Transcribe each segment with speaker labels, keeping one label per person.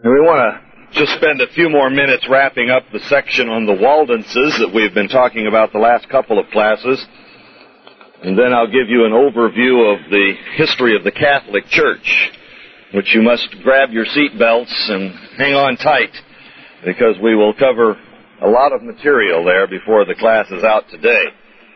Speaker 1: And we want to just spend a few more minutes wrapping up the section on the Waldenses that we've been talking about the last couple of classes. And then I'll give you an overview of the history of the Catholic Church, which you must grab your seat belts and hang on tight, because we will cover a lot of material there before the class is out today.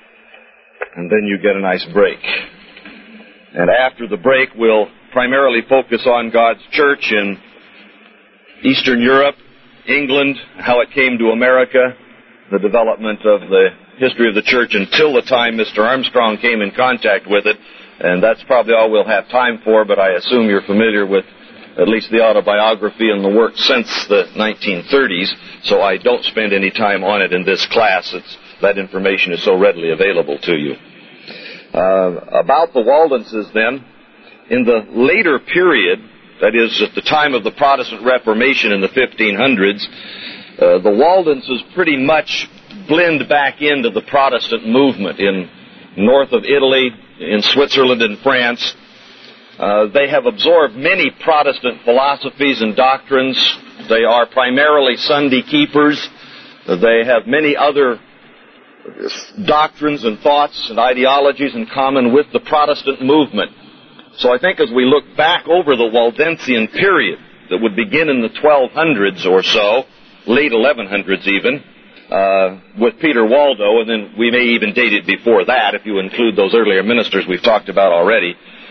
Speaker 1: And then you get a nice break. And after the break, we'll primarily focus on God's church in Eastern Europe, England, how it came to America, the development of the history of the church until the time Mr. Armstrong came in contact with it. And that's probably all we'll have time for, but I assume you're familiar with at least the autobiography and the work since the 1930s, so I don't spend any time on it in this class. That information is so readily available to you. About the Waldenses, then, in the later period, that is, at the time of the Protestant Reformation in the 1500s, the Waldenses pretty much blend back into the Protestant movement in north of Italy, in Switzerland and France. They have absorbed many Protestant philosophies and doctrines. They are primarily Sunday keepers. They have many other doctrines and thoughts and ideologies in common with the Protestant movement. So I think as we look back over the Waldensian period that would begin in the 1200s or so, late 1100s even, with Peter Waldo, and then we may even date it before that if you include those earlier ministers we've talked about already,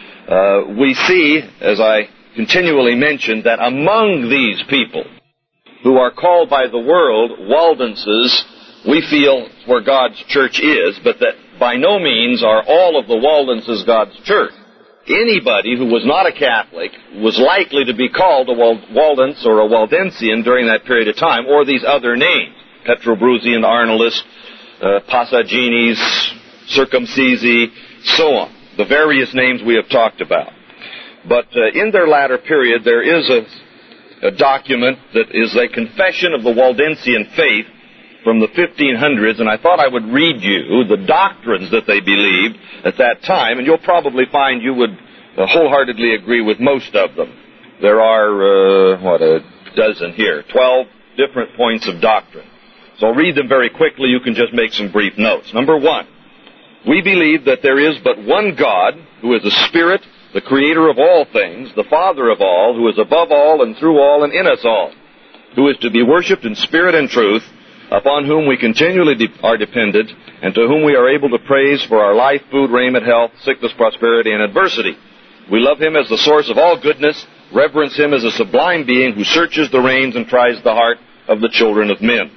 Speaker 1: we see, as I continually mention, that among these people who are called by the world Waldenses, we feel where God's church is, but that by no means are all of the Waldenses God's church. Anybody who was not a Catholic was likely to be called a Waldense or a Waldensian during that period of time, or these other names, Petrobrusian, Arnoldist, Passaginis, Circumcisi, so on, the various names we have talked about. But in their latter period, there is a document that is a confession of the Waldensian faith from the 1500s, and I thought I would read you the doctrines that they believed at that time, and you'll probably find you would wholeheartedly agree with most of them. There are, a dozen here, 12 different points of doctrine. So I'll read them very quickly. You can just make some brief notes. Number one, we believe that there is but one God, who is a Spirit, the Creator of all things, the Father of all, who is above all and through all and in us all, who is to be worshipped in spirit and truth, upon whom we continually are dependent, and to whom we are able to praise for our life, food, raiment, health, sickness, prosperity, and adversity. We love Him as the source of all goodness, reverence Him as a sublime being who searches the reins and tries the heart of the children of men.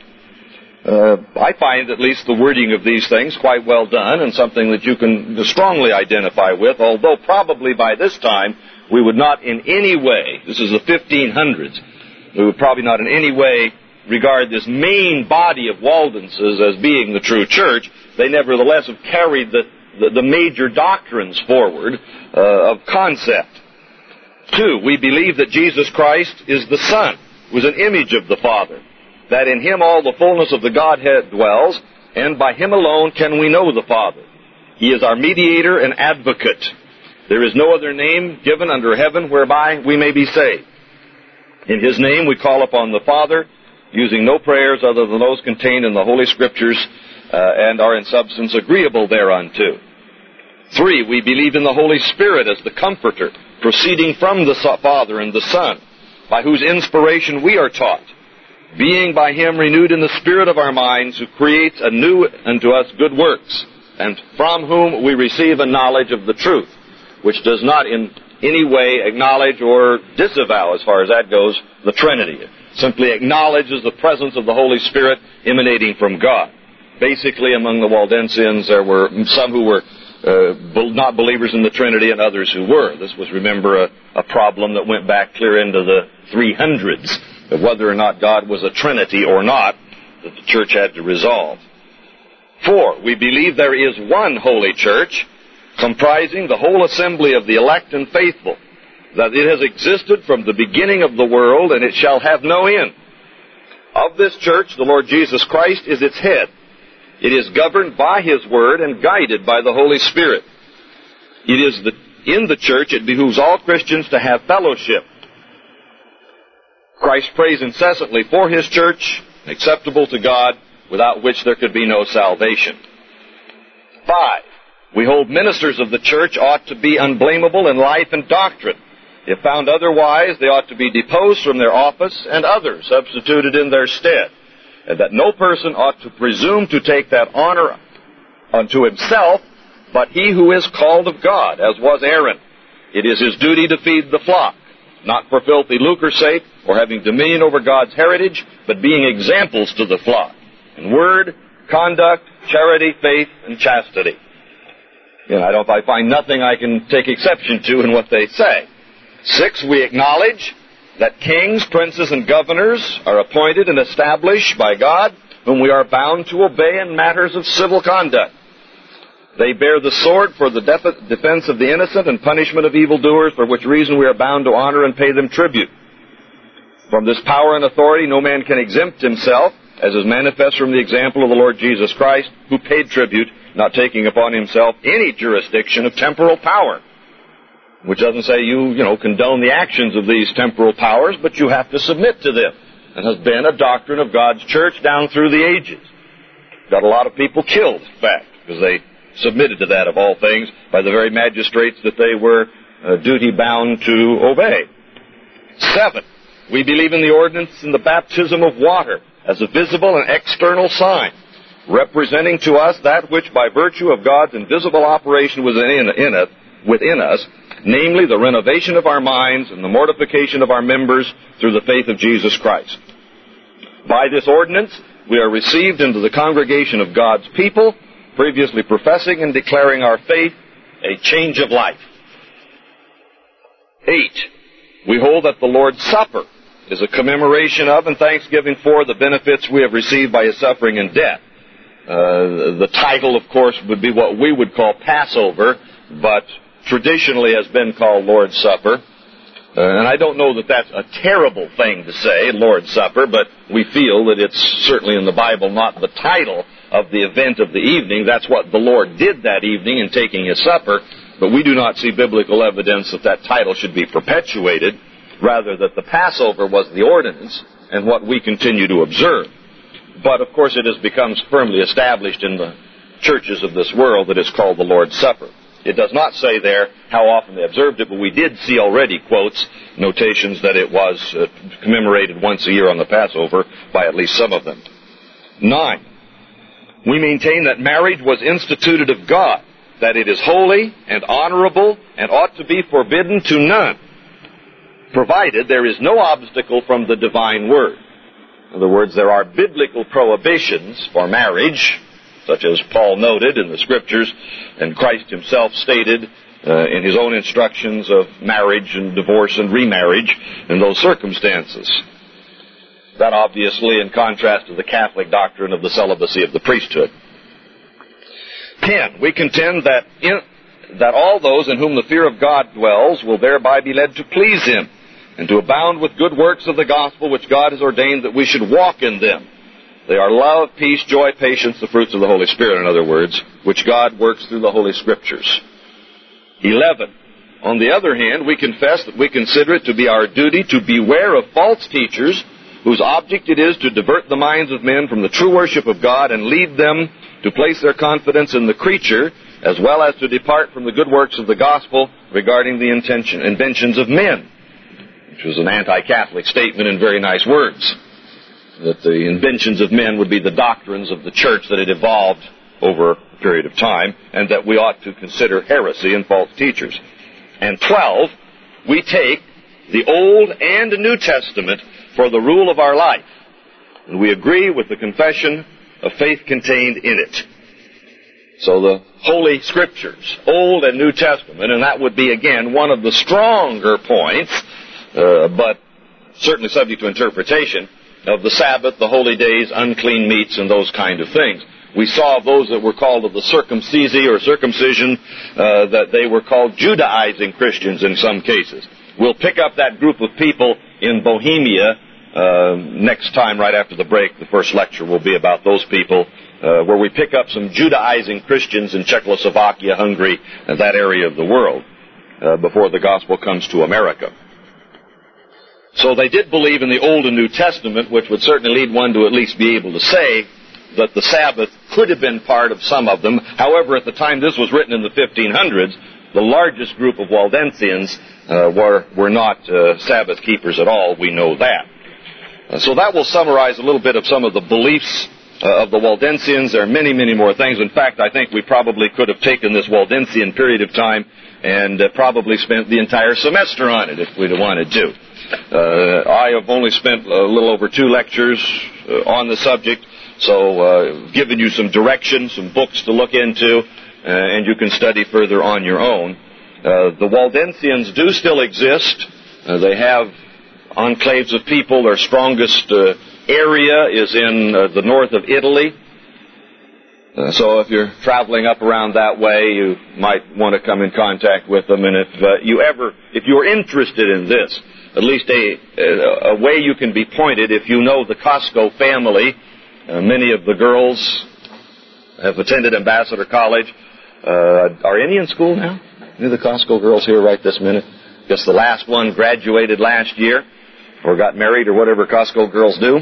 Speaker 1: I find at least the wording of these things quite well done, and something that you can strongly identify with, although probably by this time we would not in any way, this is the 1500s, we would probably not in any way regard this main body of Waldenses as being the true church. They nevertheless have carried the major doctrines forward of concept. Two, we believe that Jesus Christ is the Son, who is an image of the Father, that in Him all the fullness of the Godhead dwells, and by Him alone can we know the Father. He is our mediator and advocate. There is no other name given under heaven whereby we may be saved. In His name we call upon the Father, using no prayers other than those contained in the Holy Scriptures, and are in substance agreeable thereunto. Three, we believe in the Holy Spirit as the Comforter, proceeding from the Father and the Son, by whose inspiration we are taught, being by Him renewed in the spirit of our minds, who creates anew unto us good works, and from whom we receive a knowledge of the truth, which does not in any way acknowledge or disavow, as far as that goes, the Trinity. It simply acknowledges the presence of the Holy Spirit emanating from God. Basically, among the Waldensians, there were some who were not believers in the Trinity and others who were. This was, remember, a problem that went back clear into the 300s, of whether or not God was a Trinity or not, that the church had to resolve. Four, we believe there is one holy church, comprising the whole assembly of the elect and faithful, that it has existed from the beginning of the world, and it shall have no end. Of this church, the Lord Jesus Christ is its head. It is governed by His Word and guided by the Holy Spirit. In the church, it behooves all Christians to have fellowship. Christ prays incessantly for His church, acceptable to God, without which there could be no salvation. 5. We hold ministers of the church ought to be unblameable in life and doctrine. If found otherwise, they ought to be deposed from their office and others substituted in their stead, and that no person ought to presume to take that honor unto himself, but he who is called of God, as was Aaron. It is his duty to feed the flock, not for filthy lucre's sake, or having dominion over God's heritage, but being examples to the flock in word, conduct, charity, faith, and chastity. I find nothing I can take exception to in what they say. 6, we acknowledge that kings, princes, and governors are appointed and established by God, whom we are bound to obey in matters of civil conduct. They bear the sword for the defense of the innocent and punishment of evildoers, for which reason we are bound to honor and pay them tribute. From this power and authority no man can exempt himself, as is manifest from the example of the Lord Jesus Christ, who paid tribute, not taking upon himself any jurisdiction of temporal power. Which doesn't say you condone the actions of these temporal powers, but you have to submit to them. And has been a doctrine of God's church down through the ages. Got a lot of people killed, in fact, because they submitted to that, of all things, by the very magistrates that they were duty-bound to obey. 7, we believe in the ordinance and the baptism of water as a visible and external sign, representing to us that which by virtue of God's invisible operation within us, namely the renovation of our minds and the mortification of our members through the faith of Jesus Christ. By this ordinance, we are received into the congregation of God's people, previously professing and declaring our faith, a change of life. 8, we hold that the Lord's Supper is a commemoration of and thanksgiving for the benefits we have received by His suffering and death. The title, of course, would be what we would call Passover, but traditionally has been called Lord's Supper. And I don't know that that's a terrible thing to say, Lord's Supper, but we feel that it's certainly in the Bible not the title of the event of the evening. That's what the Lord did that evening in taking His supper, but we do not see biblical evidence that that title should be perpetuated, rather that the Passover was the ordinance and what we continue to observe. But, of course, it has become firmly established in the churches of this world that it's called the Lord's Supper. It does not say there how often they observed it, but we did see already quotes, notations that it was commemorated once a year on the Passover by at least some of them. 9, we maintain that marriage was instituted of God, that it is holy and honorable and ought to be forbidden to none, provided there is no obstacle from the divine word. In other words, there are biblical prohibitions for marriage, such as Paul noted in the Scriptures, and Christ Himself stated in His own instructions of marriage and divorce and remarriage in those circumstances. That obviously in contrast to the Catholic doctrine of the celibacy of the priesthood. 10, we contend that all those in whom the fear of God dwells will thereby be led to please Him, and to abound with good works of the gospel which God has ordained that we should walk in them. They are love, peace, joy, patience, the fruits of the Holy Spirit, in other words, which God works through the Holy Scriptures. 11, on the other hand, we confess that we consider it to be our duty to beware of false teachers whose object it is to divert the minds of men from the true worship of God and lead them to place their confidence in the creature, as well as to depart from the good works of the gospel regarding the inventions of men, which was an anti-Catholic statement in very nice words, that the inventions of men would be the doctrines of the church that had evolved over a period of time, and that we ought to consider heresy and false teachers. And 12, we take the Old and New Testament for the rule of our life, and we agree with the confession of faith contained in it. So the Holy Scriptures, Old and New Testament, and that would be, again, one of the stronger points, but certainly subject to interpretation, of the Sabbath, the holy days, unclean meats, and those kind of things. We saw those that were called of the circumcision, that they were called Judaizing Christians in some cases. We'll pick up that group of people in Bohemia next time, right after the break. The first lecture will be about those people, where we pick up some Judaizing Christians in Czechoslovakia, Hungary, and that area of the world, before the gospel comes to America. So they did believe in the Old and New Testament, which would certainly lead one to at least be able to say that the Sabbath could have been part of some of them. However, at the time this was written in the 1500s, the largest group of Waldensians were not Sabbath keepers at all. We know that. So that will summarize a little bit of some of the beliefs of the Waldensians. There are many, many more things. In fact, I think we probably could have taken this Waldensian period of time and probably spent the entire semester on it if we'd have wanted to. I have only spent a little over 2 lectures on the subject, so given you some direction, some books to look into, and you can study further on your own. The Waldensians do still exist. They have enclaves of people. Their strongest area is in the north of Italy. So if you're traveling up around that way, you might want to come in contact with them. And if you're interested in this, at least a way you can be pointed, if you know the Costco family, many of the girls have attended Ambassador College. Are any in school now? Any of the Costco girls here right this minute? Guess the last one graduated last year, or got married, or whatever Costco girls do.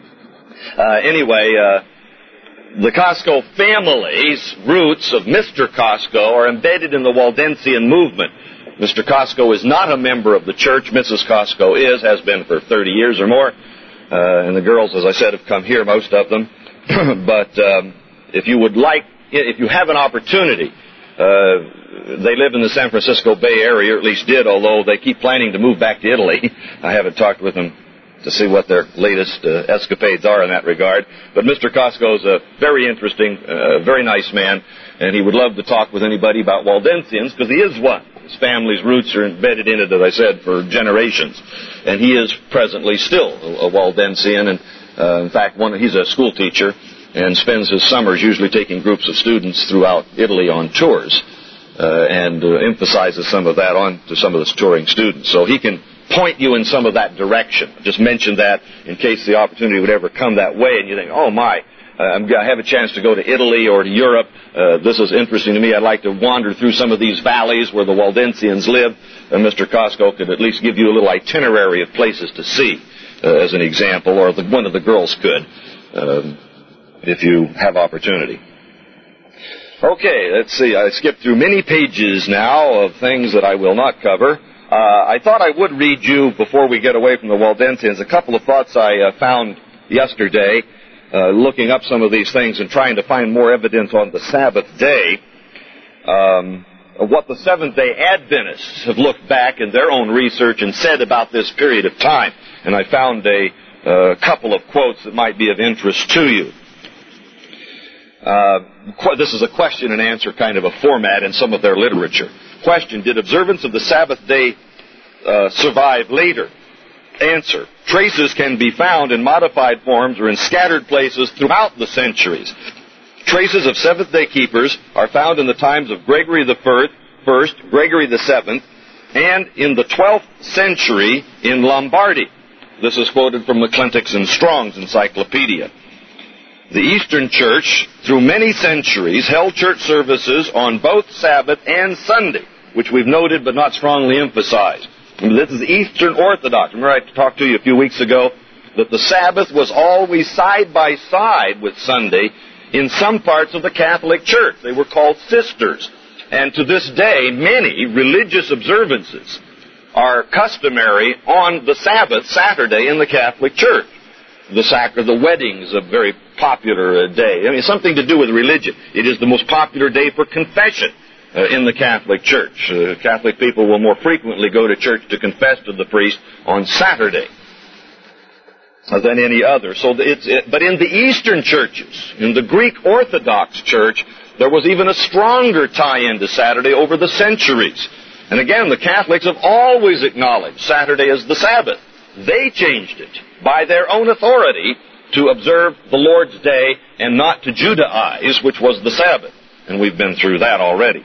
Speaker 1: Anyway, the Costco family's roots of Mr. Costco are embedded in the Waldensian movement. Mr. Costco is not a member of the church. Mrs. Costco has been for 30 years or more. And the girls, as I said, have come here, most of them. But if you have an opportunity, they live in the San Francisco Bay Area, or at least did, although they keep planning to move back to Italy. I haven't talked with them to see what their latest escapades are in that regard. But Mr. Costco is a very interesting, very nice man, and he would love to talk with anybody about Waldensians, because he is one. His family's roots are embedded in it, as I said, for generations. And he is presently still a Waldensian, and in fact, he's a school teacher and spends his summers usually taking groups of students throughout Italy on tours, and emphasizes some of that on to some of the touring students. So he can point you in some of that direction. Just mention that in case the opportunity would ever come that way, and you think, oh my, I have a chance to go to Italy or to Europe. This is interesting to me. I'd like to wander through some of these valleys where the Waldensians live. And Mr. Costco could at least give you a little itinerary of places to see, as an example, or one of the girls could, if you have opportunity. Okay, let's see. I skipped through many pages now of things that I will not cover. I thought I would read you, before we get away from the Waldensians, a couple of thoughts I found yesterday, looking up some of these things and trying to find more evidence on the Sabbath day, of what the Seventh-day Adventists have looked back in their own research and said about this period of time. And I found a couple of quotes that might be of interest to you. This is a question and answer kind of a format in some of their literature. Question: did observance of the Sabbath day survive later? Answer: traces can be found in modified forms or in scattered places throughout the centuries. Traces of Seventh-day keepers are found in the times of Gregory the First, Gregory the Seventh, and in the 12th century in Lombardy. This is quoted from McClintock's and Strong's Encyclopedia. The Eastern Church, through many centuries, held church services on both Sabbath and Sunday, which we've noted but not strongly emphasized. And this is Eastern Orthodox. Remember I talked to you a few weeks ago that the Sabbath was always side by side with Sunday in some parts of the Catholic Church. They were called sisters. And to this day, many religious observances are customary on the Sabbath, Saturday, in the Catholic Church. The wedding is a very popular day. I mean, something to do with religion. It is the most popular day for confession in the Catholic Church. Catholic people will more frequently go to church to confess to the priest on Saturday than any other. But in the Eastern churches, in the Greek Orthodox Church, there was even a stronger tie-in to Saturday over the centuries. And again, the Catholics have always acknowledged Saturday as the Sabbath. They changed it by their own authority to observe the Lord's Day and not to Judaize, which was the Sabbath. And we've been through that already.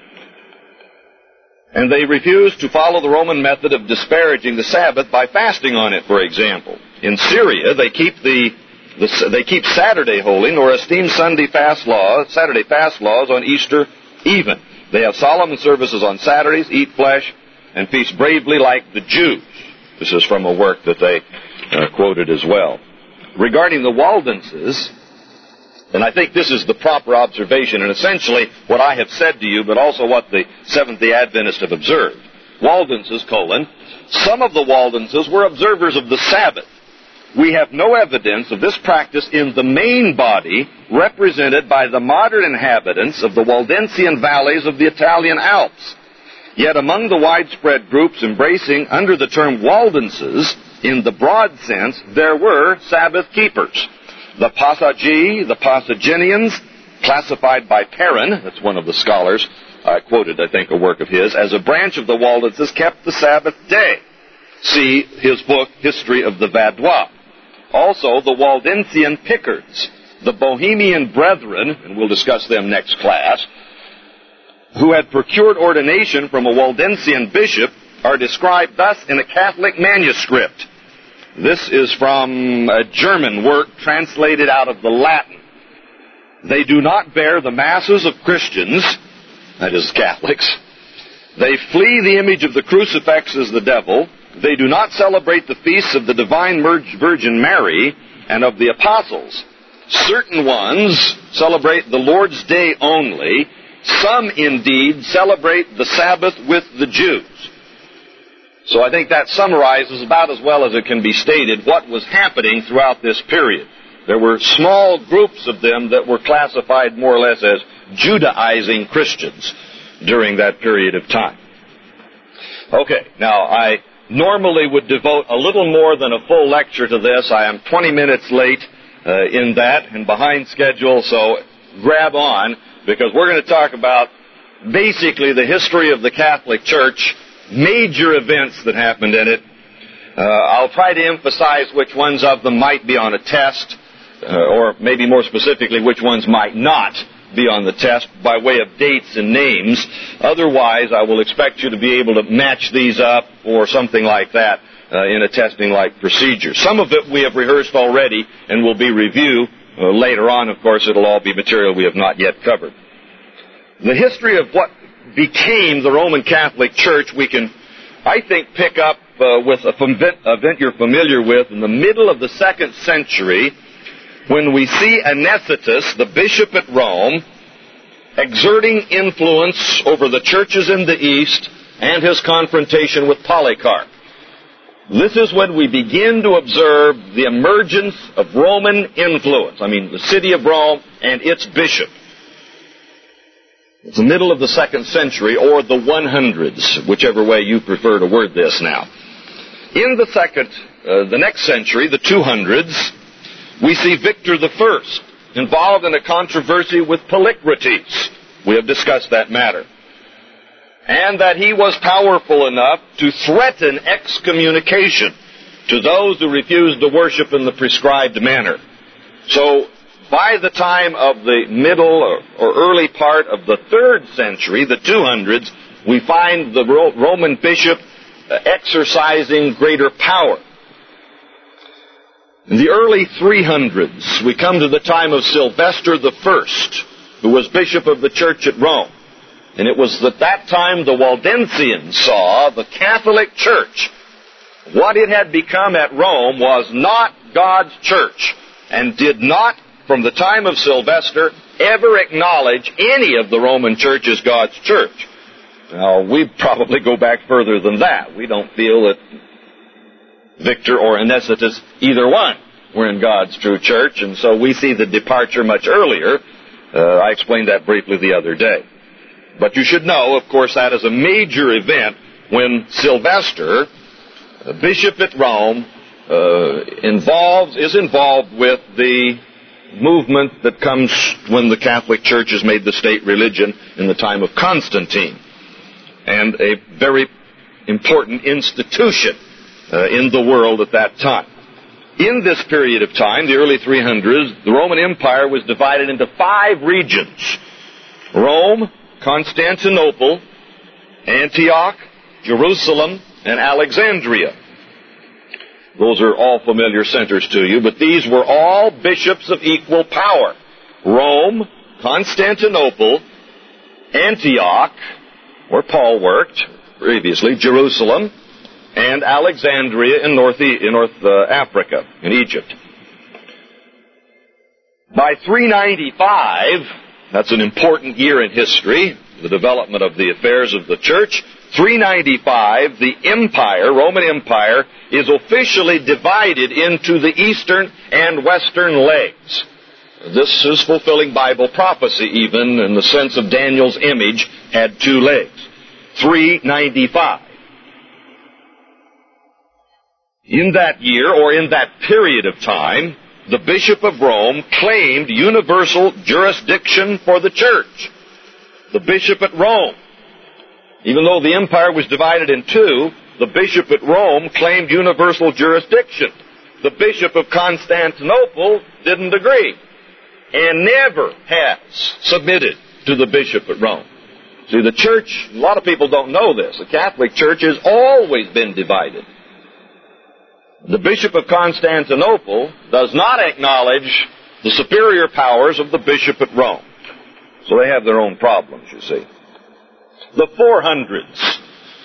Speaker 1: And they refused to follow the Roman method of disparaging the Sabbath by fasting on it, for example. In Syria, they keep Saturday holy, nor esteem Saturday fast laws on Easter even. They have solemn services on Saturdays, eat flesh, and feast bravely like the Jews. This is from a work that they quoted as well. Regarding the Waldenses, and I think this is the proper observation, and essentially what I have said to you, but also what the Seventh-day Adventists have observed. Waldenses, some of the Waldenses were observers of the Sabbath. We have no evidence of this practice in the main body represented by the modern inhabitants of the Waldensian valleys of the Italian Alps. Yet among the widespread groups embracing under the term Waldenses, in the broad sense, there were Sabbath keepers. The Passagi, the Passaginians, classified by Perrin, that's one of the scholars, I quoted, I think, a work of his, as a branch of the Waldenses, kept the Sabbath day. See his book, History of the Vaudois. Also, the Waldensian Pickards, the Bohemian Brethren, and we'll discuss them next class, who had procured ordination from a Waldensian bishop, are described thus in a Catholic manuscript. This is from a German work translated out of the Latin. They do not bear the masses of Christians, that is, Catholics. They flee the image of the crucifix as the devil. They do not celebrate the feasts of the Divine Virgin Mary and of the apostles. Certain ones celebrate the Lord's Day only. Some, indeed, celebrate the Sabbath with the Jews. So I think that summarizes about as well as it can be stated what was happening throughout this period. There were small groups of them that were classified more or less as Judaizing Christians during that period of time. Okay, now I normally would devote a little more than a full lecture to this. I am 20 minutes late in that and behind schedule, so grab on, because we're going to talk about basically the history of the Catholic Church, major events that happened in it. I'll try to emphasize which ones of them might be on a test, or maybe more specifically, which ones might not be on the test by way of dates and names. Otherwise, I will expect you to be able to match these up or something like that in a testing-like procedure. Some of it we have rehearsed already and will be reviewed later on. Of course, it'll all be material we have not yet covered. The history of what became the Roman Catholic Church we can, I think, pick up with an event you're familiar with in the middle of the 2nd century, when we see Anicetus, the bishop at Rome, exerting influence over the churches in the East and his confrontation with Polycarp. This is when we begin to observe the emergence of Roman influence. I mean, the city of Rome and its bishop. It's the middle of the 2nd century, or the 100s, whichever way you prefer to word this now. In the next century, the 200s, we see Victor I involved in a controversy with Polycrates. We have discussed that matter. And that he was powerful enough to threaten excommunication to those who refused to worship in the prescribed manner. So, by the time of the middle or early part of the 3rd century, the 200s, we find the Roman bishop exercising greater power. In the early 300s, we come to the time of Sylvester I, who was bishop of the church at Rome. And it was at that time the Waldensians saw the Catholic Church. What it had become at Rome was not God's church, and did not, from the time of Sylvester, ever acknowledge any of the Roman Church as God's church. Now, we probably go back further than that. We don't feel that Victor or Anicetus, either one, were in God's true church, and so we see the departure much earlier. I explained that briefly the other day. But you should know, of course, that is a major event when Sylvester, bishop at Rome, is involved with the movement that comes when the Catholic Church is made the state religion in the time of Constantine, and a very important institution in the world at that time. In this period of time, the early 300s, the Roman Empire was divided into 5 regions: Rome, Constantinople, Antioch, Jerusalem, and Alexandria. Those are all familiar centers to you, but these were all bishops of equal power. Rome, Constantinople, Antioch, where Paul worked previously, Jerusalem, and Alexandria in North Africa, in Egypt. By 395, that's an important year in history, the development of the affairs of the church. 395, the empire, Roman Empire, is officially divided into the eastern and western legs. This is fulfilling Bible prophecy, even in the sense of Daniel's image had two legs. 395. In that year, or in that period of time, the Bishop of Rome claimed universal jurisdiction for the church. The Bishop at Rome. Even though the empire was divided in two, the Bishop at Rome claimed universal jurisdiction. The Bishop of Constantinople didn't agree, and never has submitted to the Bishop at Rome. See, the church, a lot of people don't know this, the Catholic Church has always been divided. The Bishop of Constantinople does not acknowledge the superior powers of the Bishop at Rome. So they have their own problems, you see. The 400s.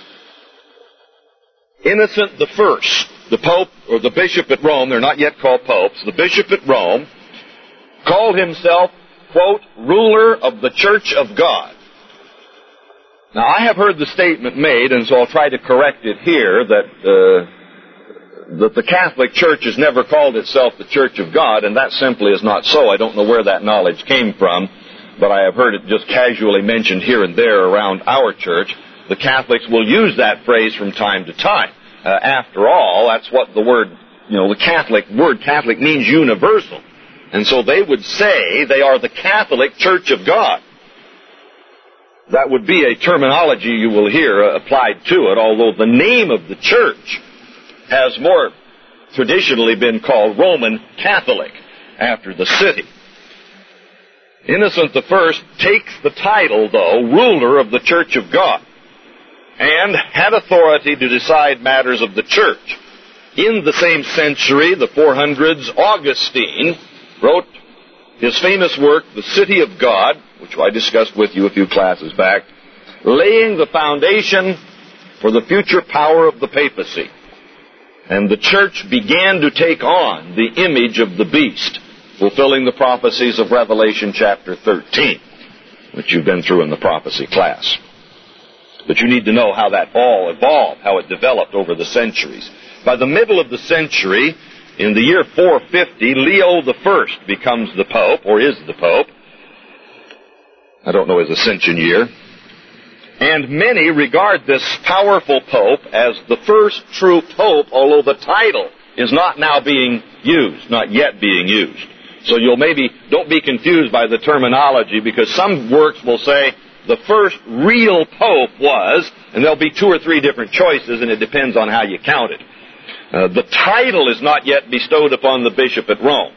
Speaker 1: Innocent I, the Pope, or the Bishop at Rome, they're not yet called popes, the Bishop at Rome called himself, quote, ruler of the Church of God. Now, I have heard the statement made, and so I'll try to correct it here, that the Catholic Church has never called itself the Church of God, and that simply is not so. I don't know where that knowledge came from, but I have heard it just casually mentioned here and there around our church. The Catholics will use that phrase from time to time. After all, that's what the word, the word Catholic means universal. And so they would say they are the Catholic Church of God. That would be a terminology you will hear applied to it, although the name of the church has more traditionally been called Roman Catholic, after the city. Innocent I takes the title, though, ruler of the Church of God, and had authority to decide matters of the church. In the same century, the 400s, Augustine wrote his famous work, The City of God, which I discussed with you a few classes back, laying the foundation for the future power of the papacy. And the church began to take on the image of the beast, fulfilling the prophecies of Revelation chapter 13, which you've been through in the prophecy class. But you need to know how that all evolved, how it developed over the centuries. By the middle of the century, in the year 450, Leo I becomes the Pope, or is the Pope. I don't know his ascension year. And many regard this powerful Pope as the first true Pope, although the title is not now being used, not yet being used. So don't be confused by the terminology, because some works will say the first real Pope was, and there'll be two or three different choices, and it depends on how you count it. The title is not yet bestowed upon the Bishop at Rome.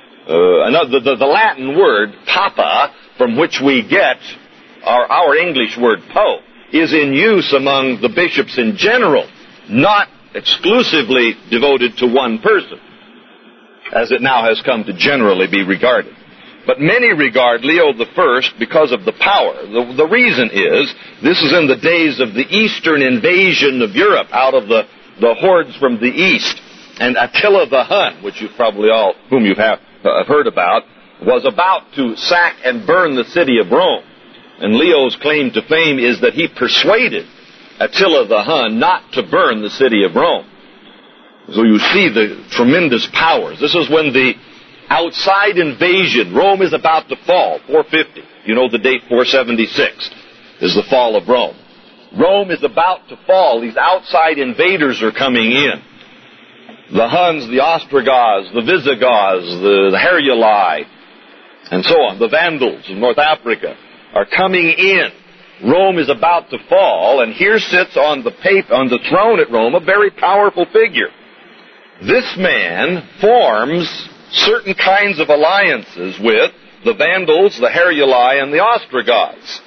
Speaker 1: The Latin word, papa, from which we get our English word pope, is in use among the bishops in general, not exclusively devoted to one person, as it now has come to generally be regarded. But many regard Leo I because of the power. The reason is, this is in the days of the Eastern invasion of Europe out of the hordes from the east. And Attila the Hun, which you probably all, whom you have heard about, was about to sack and burn the city of Rome. And Leo's claim to fame is that he persuaded Attila the Hun not to burn the city of Rome. So you see the tremendous powers. This is when the outside invasion, Rome is about to fall, 450. You know the date 476 is the fall of Rome. Rome is about to fall. These outside invaders are coming in. The Huns, the Ostrogoths, the Visigoths, the Heruli, and so on, the Vandals of North Africa are coming in. Rome is about to fall, and here sits on the throne at Rome a very powerful figure. This man forms certain kinds of alliances with the Vandals, the Heruli, and the Ostrogoths,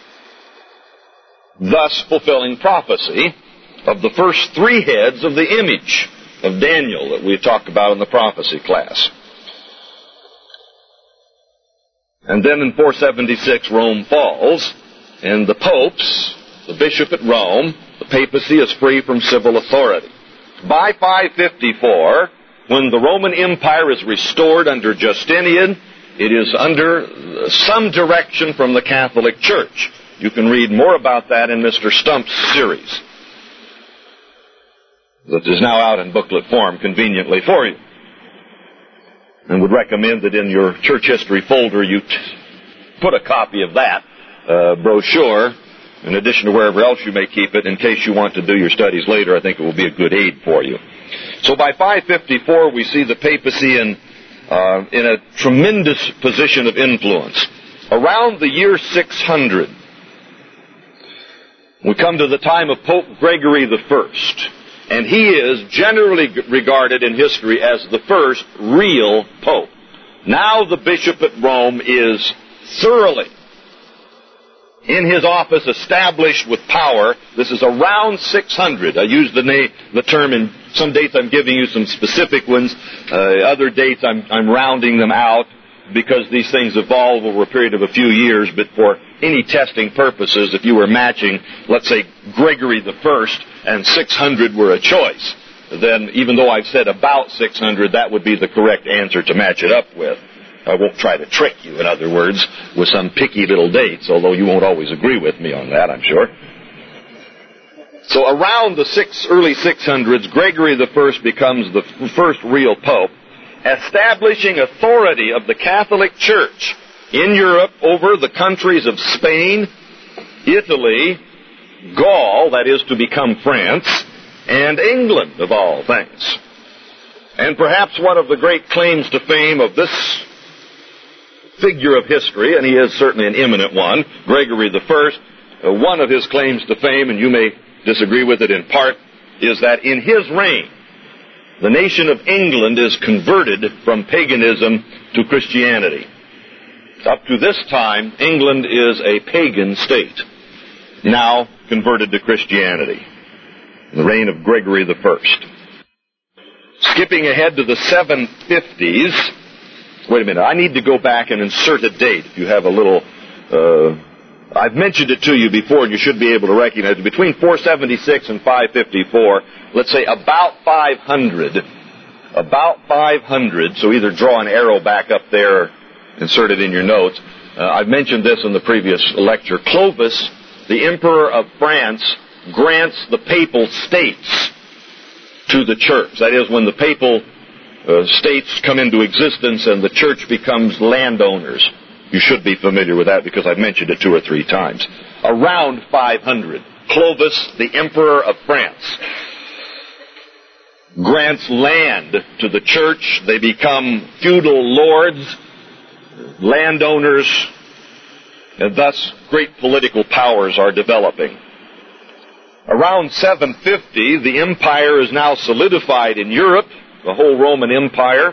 Speaker 1: thus fulfilling prophecy of the first three heads of the image of Daniel that we talked about in the prophecy class. And then in 476, Rome falls, and the popes, the bishop at Rome, the papacy is free from civil authority. By 554, when the Roman Empire is restored under Justinian, it is under some direction from the Catholic Church. You can read more about that in Mr. Stump's series that is now out in booklet form conveniently for you. And would recommend that in your church history folder you put a copy of that brochure in addition to wherever else you may keep it in case you want to do your studies later. I think it will be a good aid for you. So by 554 we see the papacy in a tremendous position of influence. Around the year 600, we come to the time of Pope Gregory I. And he is generally regarded in history as the first real pope. Now the bishop at Rome is thoroughly in his office, established with power. This is around 600. I use the term in some dates. I'm giving you some specific ones. Other dates I'm rounding them out because these things evolve over a period of a few years. But for any testing purposes, if you were matching, let's say, Gregory I and 600 were a choice, then even though I've said about 600, that would be the correct answer to match it up with. I won't try to trick you, in other words, with some picky little dates, although you won't always agree with me on that, I'm sure. So around the early 600s, Gregory I becomes the first real pope, establishing authority of the Catholic Church in Europe over the countries of Spain, Italy, Gaul, that is to become France, and England, of all things. And perhaps one of the great claims to fame of this figure of history, and he is certainly an eminent one, Gregory I, one of his claims to fame, and you may disagree with it in part, is that in his reign, the nation of England is converted from paganism to Christianity. Up to this time, England is a pagan state, now converted to Christianity. The reign of Gregory I. Skipping ahead to the 750s, wait a minute, I need to go back and insert a date. If you have a little, I've mentioned it to you before, and you should be able to recognize it. Between 476 and 554, let's say about 500, so either draw an arrow back up there or insert it in your notes. I've mentioned this in the previous lecture. Clovis, the Emperor of France, grants the papal states to the church. That is, when the papal states come into existence and the church becomes landowners. You should be familiar with that because I've mentioned it 2 or 3 times. Around 500, Clovis, the Emperor of France, grants land to the church. They become feudal lords, landowners, and thus great political powers are developing. Around 750, the empire is now solidified in Europe. The whole Roman Empire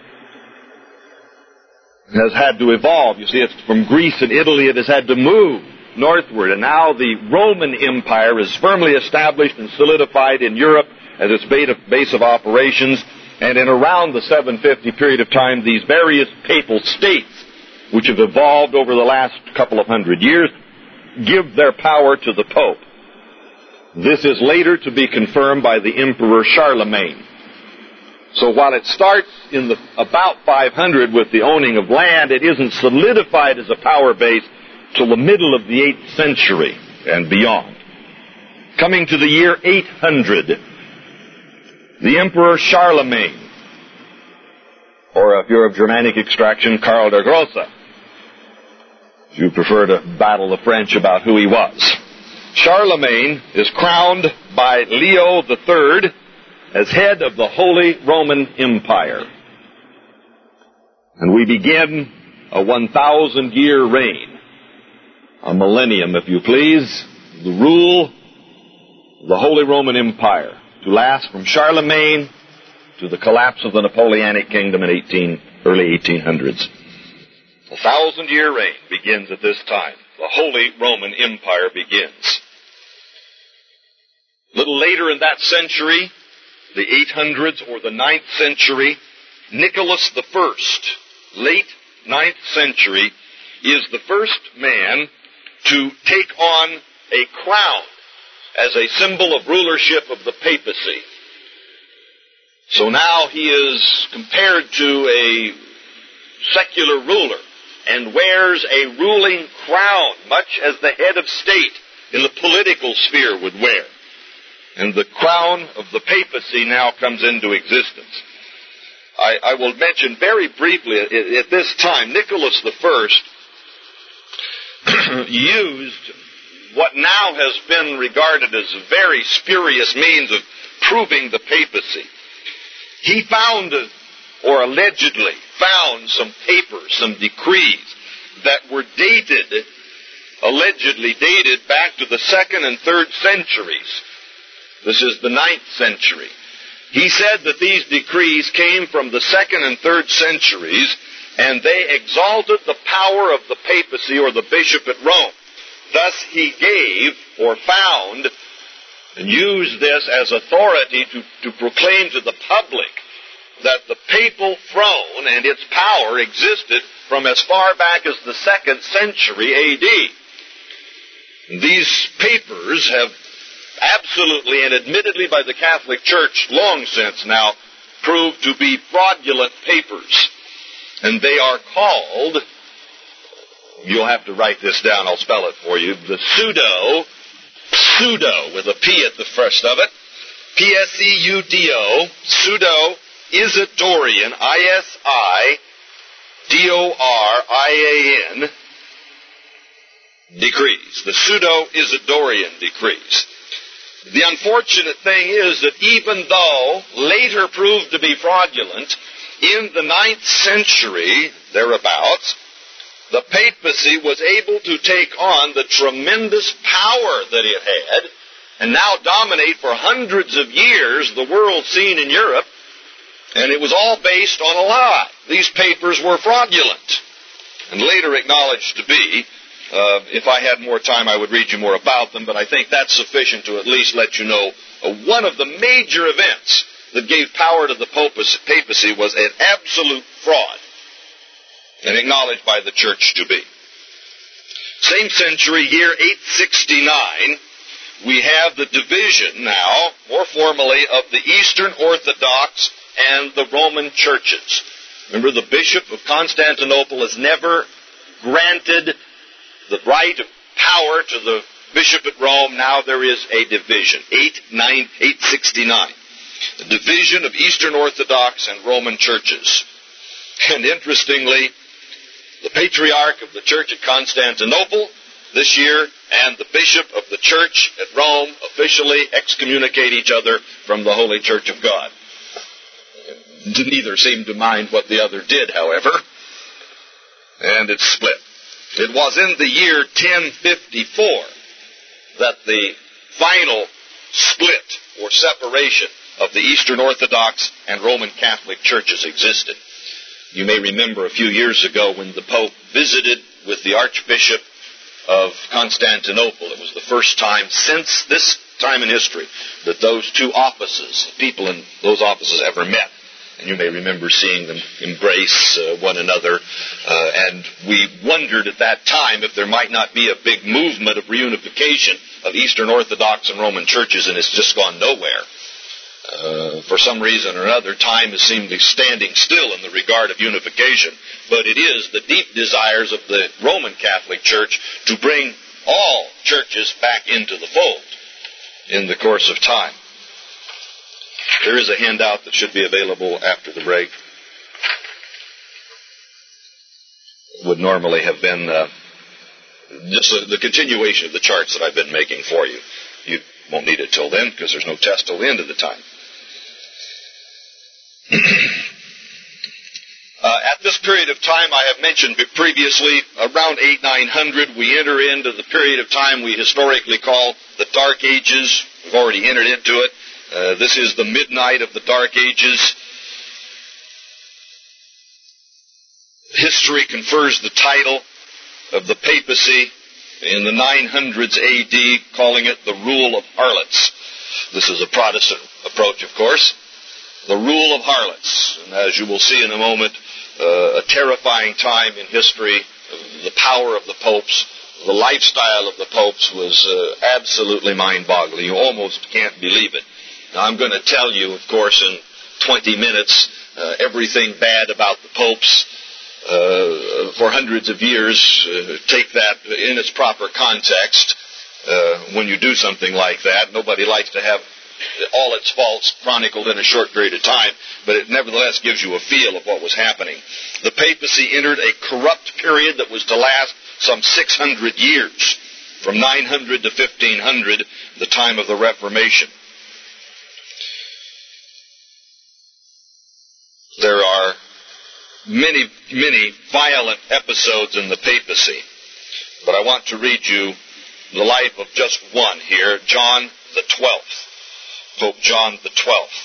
Speaker 1: has had to evolve. You see, it's from Greece and Italy, it has had to move northward, and now the Roman Empire is firmly established and solidified in Europe as its base of operations. And in around the 750 period of time, these various papal states, which have evolved over the last couple of hundred years, give their power to the Pope. This is later to be confirmed by the Emperor Charlemagne. So while it starts in about 500 with the owning of land, it isn't solidified as a power base till the middle of the 8th century and beyond. Coming to the year 800, the Emperor Charlemagne, or if you're of Germanic extraction, Karl der Grosse, if you prefer to battle the French about who he was. Charlemagne is crowned by Leo III as head of the Holy Roman Empire. And we begin a 1,000-year reign, a millennium, if you please, the rule of the Holy Roman Empire, to last from Charlemagne to the collapse of the Napoleonic Kingdom in early 1800s. A 1,000-year reign begins at this time. The Holy Roman Empire begins. A little later in that century, the 800s or the 9th century, Nicholas I, late 9th century, is the first man to take on a crown as a symbol of rulership of the papacy. So now he is compared to a secular ruler and wears a ruling crown, much as the head of state in the political sphere would wear. And the crown of the papacy now comes into existence. I will mention very briefly, at this time, Nicholas I used what now has been regarded as a very spurious means of proving the papacy. He found, or allegedly found, some papers, some decrees that were allegedly dated back to the 2nd and 3rd centuries. This is the 9th century. He said that these decrees came from the 2nd and 3rd centuries, and they exalted the power of the papacy or the bishop at Rome. Thus he gave, or found, and used this as authority to proclaim to the public that the papal throne and its power existed from as far back as the 2nd century A.D. These papers have absolutely and admittedly by the Catholic Church long since now proved to be fraudulent papers. And they are called, you'll have to write this down, I'll spell it for you, the pseudo, with a P at the first of it, P-S-E-U-D-O, pseudo-Isidorian, I-S-I-D-O-R-I-A-N, decrees, the pseudo-Isidorian decrees. The unfortunate thing is that even though later proved to be fraudulent, in the 9th century, thereabouts, the papacy was able to take on the tremendous power that it had and now dominate for hundreds of years the world scene in Europe, and it was all based on a lie. These papers were fraudulent and later acknowledged to be. If I had more time, I would read you more about them, but I think that's sufficient to at least let you know one of the major events that gave power to the papacy was an absolute fraud, and acknowledged by the church to be. Same century, year 869, we have the division now, more formally, of the Eastern Orthodox and the Roman churches. Remember, the Bishop of Constantinople has never granted the right of power to the bishop at Rome. Now there is a division. 869. The division of Eastern Orthodox and Roman churches. And interestingly, the patriarch of the church at Constantinople this year and the bishop of the church at Rome officially excommunicate each other from the Holy Church of God. Neither seemed to mind what the other did, however, and it's split. It was in the year 1054 that the final split or separation of the Eastern Orthodox and Roman Catholic churches existed. You may remember a few years ago when the Pope visited with the Archbishop of Constantinople. It was the first time since this time in history that those two offices, people in those offices ever met. And you may remember seeing them embrace one another. And we wondered at that time if there might not be a big movement of reunification of Eastern Orthodox and Roman churches, and it's just gone nowhere. For some reason or another, time has seemed to be standing still in the regard of unification. But it is the deep desires of the Roman Catholic Church to bring all churches back into the fold in the course of time. There is a handout that should be available after the break. It would normally have been just the continuation of the charts that I've been making for you. You won't need it till then because there's no test till the end of the time. At this period of time, I have mentioned previously, around 800-900, we enter into the period of time we historically call the Dark Ages. We've already entered into it. This is the midnight of the Dark Ages. History confers the title of the papacy in the 900s A.D., calling it the rule of harlots. This is a Protestant approach, of course. The rule of harlots. And as you will see in a moment, a terrifying time in history. The power of the popes, the lifestyle of the popes was absolutely mind-boggling. You almost can't believe it. Now, I'm going to tell you, of course, in 20 minutes everything bad about the popes for hundreds of years. Take that in its proper context when you do something like that. Nobody likes to have all its faults chronicled in a short period of time, but it nevertheless gives you a feel of what was happening. The papacy entered a corrupt period that was to last some 600 years, from 900 to 1500, the time of the Reformation. There are many, many violent episodes in the papacy, but I want to read you the life of just one here, John the 12th. Pope John the 12th.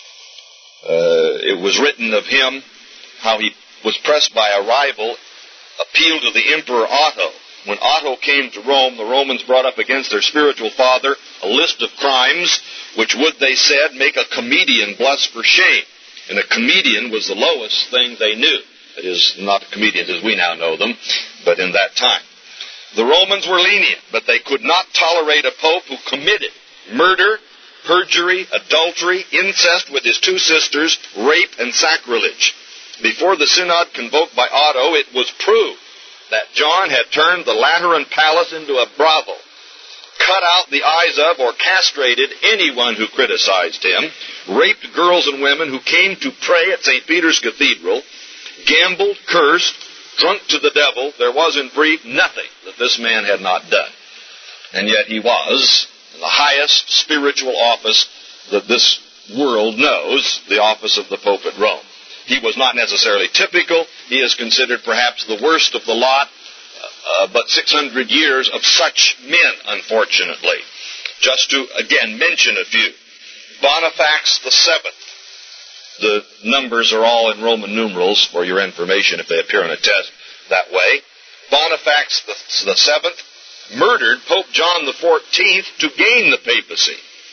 Speaker 1: It was written of him how he was pressed by a rival, appealed to the Emperor Otto. When Otto came to Rome, the Romans brought up against their spiritual father a list of crimes which would, they said, make a comedian blush for shame. And a comedian was the lowest thing they knew. That is, not comedians as we now know them, but in that time. The Romans were lenient, but they could not tolerate a pope who committed murder, perjury, adultery, incest with his two sisters, rape, and sacrilege. Before the synod convoked by Otto, it was proved that John had turned the Lateran Palace into a brothel, cut out the eyes of or castrated anyone who criticized him, raped girls and women who came to pray at St. Peter's Cathedral, gambled, cursed, drunk to the devil. There was, in brief, nothing that this man had not done. And yet he was in the highest spiritual office that this world knows, the office of the Pope at Rome. He was not necessarily typical. He is considered perhaps the worst of the lot, but 600 years of such men, unfortunately. Just to, again, mention a few. Bonifax VII. The numbers are all in Roman numerals for your information if they appear on a test that way. Bonifax VII murdered Pope John XIV to gain the papacy.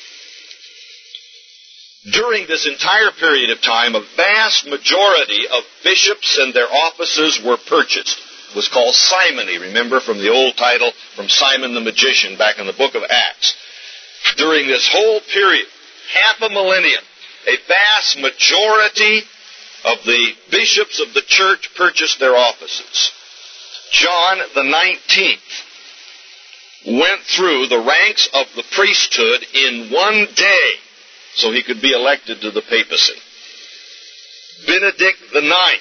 Speaker 1: During this entire period of time, a vast majority of bishops and their offices were purchased. It was called simony, remember, from the old title from Simon the Magician back in the book of Acts. During this whole period, half a millennium, a vast majority of the bishops of the church purchased their offices. John the 19th went through the ranks of the priesthood in one day so he could be elected to the papacy. Benedict the Ninth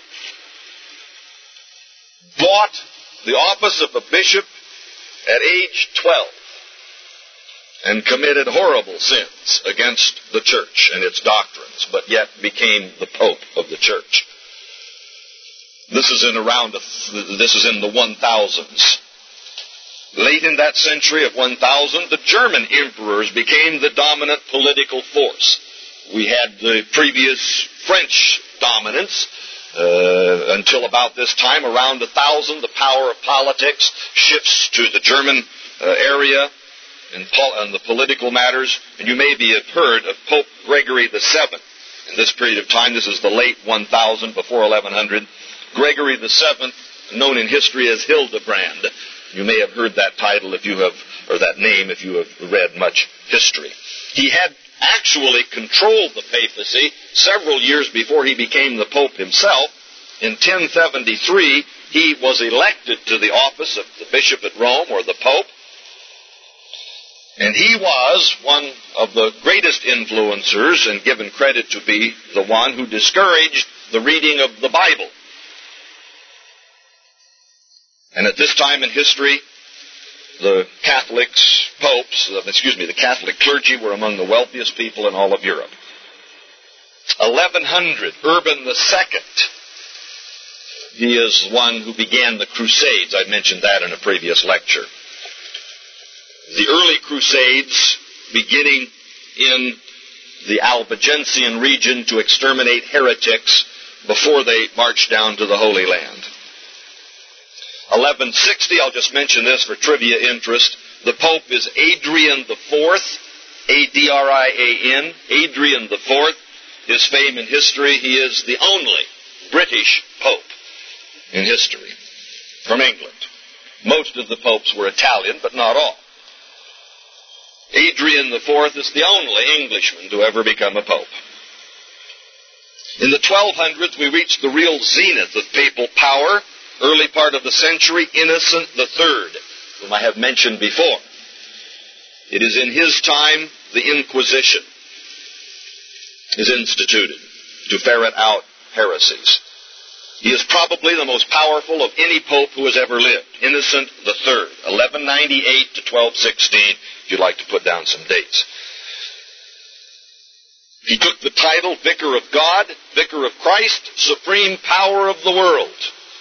Speaker 1: bought the office of a bishop at age 12 and committed horrible sins against the church and its doctrines, but yet became the Pope of the church. This is in the 1000s. Late in that century of 1000, the German emperors became the dominant political force. We had the previous French dominance until about this time. Around 1000, the power of politics shifts to the German area and the political matters. And you maybe have heard of Pope Gregory VII. In this period of time, this is the late 1000, before 1100. Gregory VII, known in history as Hildebrand. You may have heard that title or that name if you have read much history. He had actually controlled the papacy several years before he became the Pope himself. In 1073, he was elected to the office of the Bishop at Rome, or the Pope. And he was one of the greatest influencers, and given credit to be the one who discouraged the reading of the Bible. And at this time in history, the Catholic clergy were among the wealthiest people in all of Europe. 1100, Urban II. He is one who began the Crusades. I mentioned that in a previous lecture. The early Crusades, beginning in the Albigensian region to exterminate heretics before they marched down to the Holy Land. 1160, I'll just mention this for trivia interest. The Pope is Adrian IV, A-D-R-I-A-N, Adrian IV. His fame in history, he is the only British Pope in history from England. Most of the popes were Italian, but not all. Adrian IV is the only Englishman to ever become a pope. In the 1200s, we reached the real zenith of papal power, early part of the century, Innocent III, whom I have mentioned before. It is in his time the Inquisition is instituted to ferret out heresies. He is probably the most powerful of any pope who has ever lived. Innocent III, 1198 to 1216, if you'd like to put down some dates. He took the title Vicar of God, Vicar of Christ, Supreme Power of the World.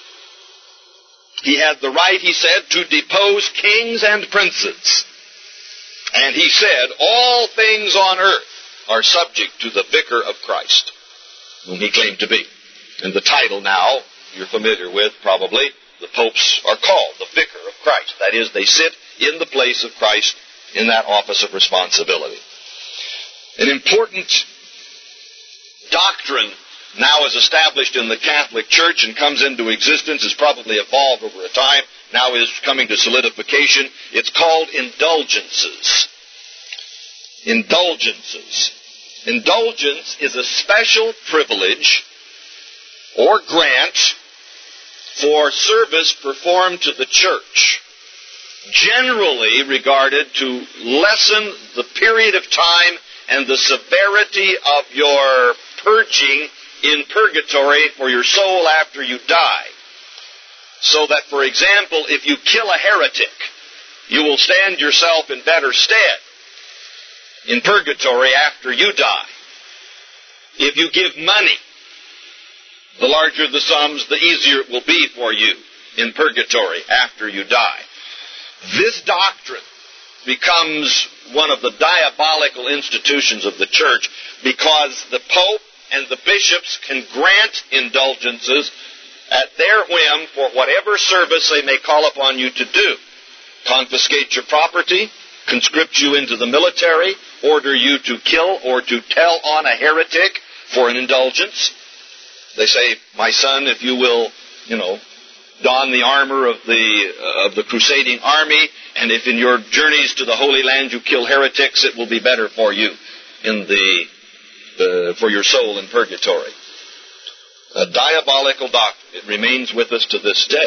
Speaker 1: He had the right, he said, to depose kings and princes. And he said, all things on earth are subject to the Vicar of Christ, whom he claimed to be. And the title now, you're familiar with probably, the popes are called the Vicar of Christ. That is, they sit in the place of Christ in that office of responsibility. An important doctrine now is established in the Catholic Church and comes into existence, has probably evolved over a time, now is coming to solidification. It's called indulgences. Indulgences. Indulgence is a special privilege or grant for service performed to the church, generally regarded to lessen the period of time and the severity of your purging in purgatory for your soul after you die. So that, for example, if you kill a heretic, you will stand yourself in better stead in purgatory after you die. If you give money, the larger the sums, the easier it will be for you in purgatory after you die. This doctrine becomes one of the diabolical institutions of the church because the Pope and the bishops can grant indulgences at their whim for whatever service they may call upon you to do. Confiscate your property, conscript you into the military, order you to kill or to tell on a heretic for an indulgence. They say, my son, if you will, don the armor of the crusading army, and if in your journeys to the Holy Land you kill heretics, it will be better for you for your soul in purgatory. A diabolical doctrine. It remains with us to this day.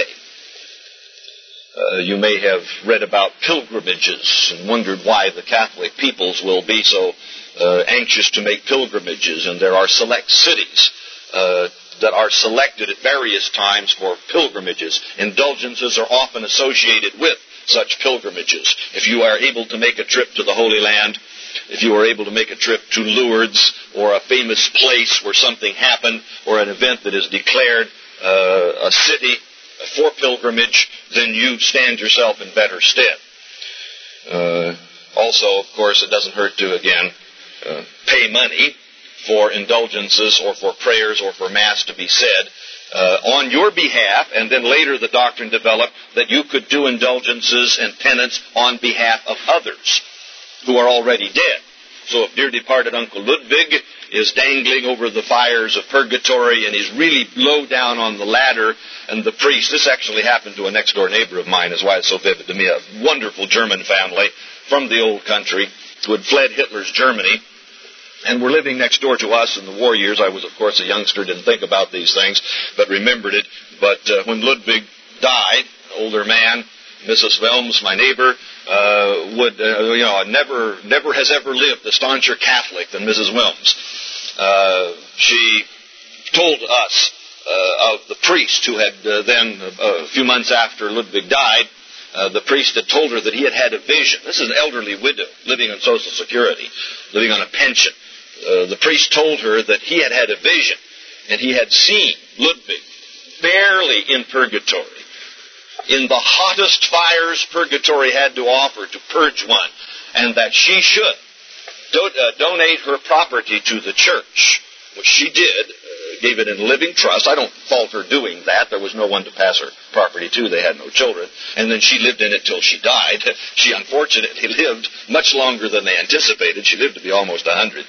Speaker 1: You may have read about pilgrimages and wondered why the Catholic peoples will be so anxious to make pilgrimages, and there are select cities that are selected at various times for pilgrimages. Indulgences are often associated with such pilgrimages. If you are able to make a trip to the Holy Land, if you are able to make a trip to Lourdes or a famous place where something happened or an event that is declared a city for pilgrimage, then you stand yourself in better stead. Also, of course, it doesn't hurt to, again, pay money for indulgences or for prayers or for Mass to be said on your behalf, and then later the doctrine developed that you could do indulgences and penance on behalf of others who are already dead. So if dear departed Uncle Ludwig is dangling over the fires of purgatory and he's really low down on the ladder, and the priest, this actually happened to a next-door neighbor of mine, is why it's so vivid to me, a wonderful German family from the old country who had fled Hitler's Germany and were living next door to us in the war years. I was, of course, a youngster, didn't think about these things, but remembered it. But when Ludwig died, an older man, Mrs. Wilms, my neighbor, never has ever lived a stauncher Catholic than Mrs. Wilms. She told us of the priest who had then, a few months after Ludwig died, the priest had told her that he had had a vision. This is an elderly widow living on Social Security, living on a pension. The priest told her that he had had a vision, and he had seen Ludwig barely in purgatory, in the hottest fires purgatory had to offer to purge one, and that she should donate her property to the church, which she did, gave it in living trust. I don't fault her doing that. There was no one to pass her property to. They had no children. And then she lived in it till she died. She unfortunately lived much longer than they anticipated. She lived to be almost 100.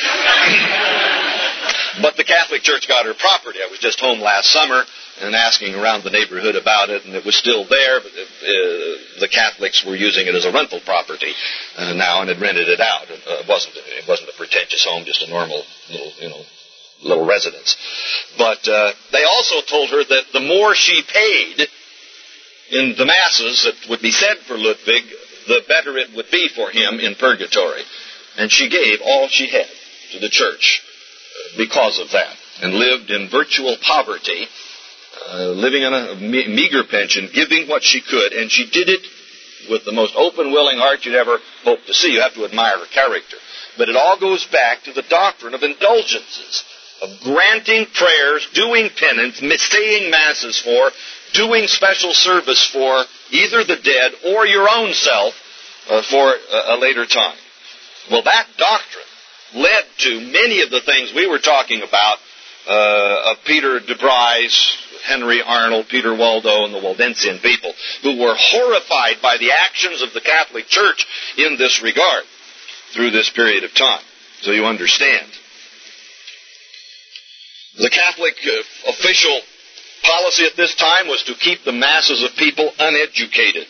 Speaker 1: But the Catholic Church got her property. I was just home last summer and asking around the neighborhood about it, and it was still there, but the Catholics were using it as a rental property now and had rented it out. It wasn't a pretentious home, just a normal little, little residence. But they also told her that the more she paid in the masses that would be said for Ludwig, the better it would be for him in purgatory. And she gave all she had to the church because of that, and lived in virtual poverty, living on a meager pension, giving what she could, and she did it with the most open, willing heart you'd ever hope to see. You have to admire her character. But it all goes back to the doctrine of indulgences, of granting prayers, doing penance, saying masses for, doing special service for either the dead or your own self for a later time. Well, that doctrine led to many of the things we were talking about of Peter de Bry's, Henry Arnold, Peter Waldo, and the Waldensian people, who were horrified by the actions of the Catholic Church in this regard through this period of time. So you understand. The Catholic official policy at this time was to keep the masses of people uneducated.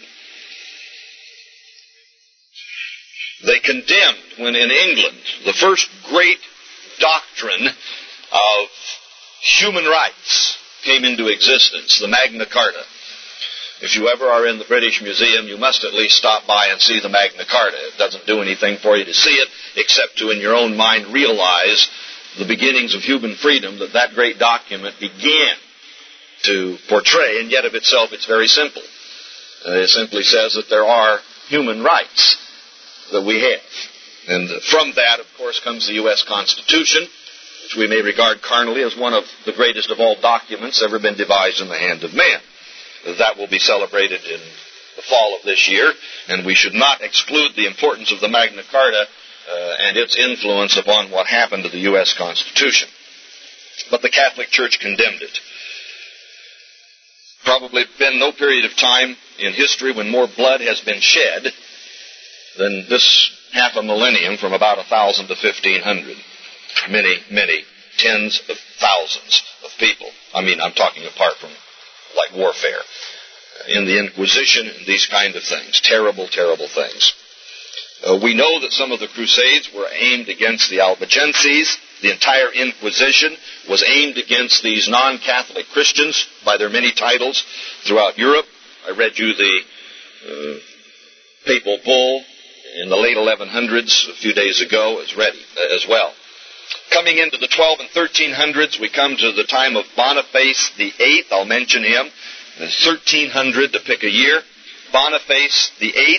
Speaker 1: They condemned, when in England, the first great doctrine of human rights came into existence, the Magna Carta. If you ever are in the British Museum, you must at least stop by and see the Magna Carta. It doesn't do anything for you to see it, except to, in your own mind, realize the beginnings of human freedom that that great document began to portray, and yet of itself it's very simple. It simply says that there are human rights that we have. And from that, of course, comes the U.S. Constitution, which we may regard carnally as one of the greatest of all documents ever been devised in the hand of man. That will be celebrated in the fall of this year, and we should not exclude the importance of the Magna Carta and its influence upon what happened to the U.S. Constitution. But the Catholic Church condemned it. Probably been no period of time in history when more blood has been shed than this half a millennium, from about 1,000 to 1,500. Many tens of thousands of people. I mean, I'm talking apart from like warfare. In the Inquisition and these kind of things. Terrible, terrible things. We know that some of the Crusades were aimed against the Albigenses. The entire Inquisition was aimed against these non-Catholic Christians by their many titles throughout Europe. I read you the papal bull in the late 1100s a few days ago as well. Coming into the 12 and 1300s, we come to the time of Boniface VIII. I'll mention him. 1300 to pick a year. Boniface VIII.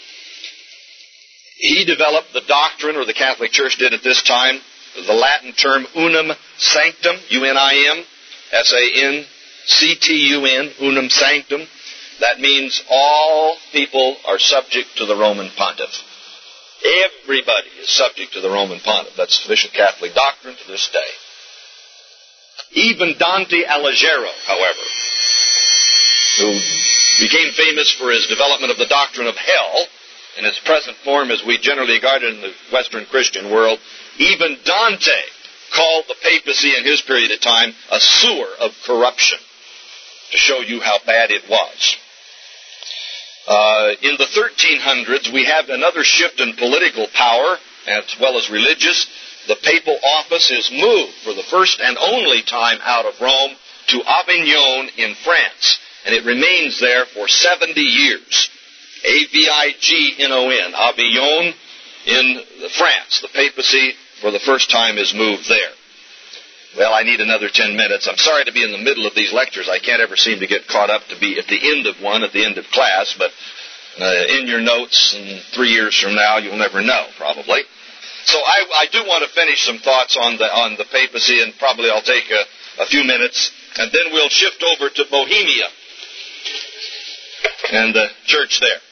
Speaker 1: He developed the doctrine, or the Catholic Church did at this time, the Latin term unum sanctum, U-N-I-M, S-A-N-C-T-U-M, unum sanctum. That means all people are subject to the Roman Pontiff. Everybody is subject to the Roman Pontiff. That's official Catholic doctrine to this day. Even Dante Alighieri, however, who became famous for his development of the doctrine of hell, in its present form as we generally regard it in the Western Christian world, even Dante called the papacy in his period of time a sewer of corruption, to show you how bad it was. In the 1300s, we have another shift in political power, as well as religious. The papal office is moved for the first and only time out of Rome to Avignon in France, and it remains there for 70 years. Avignon, Avignon in France. The papacy, for the first time, is moved there. Well, I need another 10 minutes. I'm sorry to be in the middle of these lectures. I can't ever seem to get caught up to be at the end of one, at the end of class, but in your notes, and 3 years from now, you'll never know, probably. So I do want to finish some thoughts on the papacy, and probably I'll take a few minutes, and then we'll shift over to Bohemia and the church there.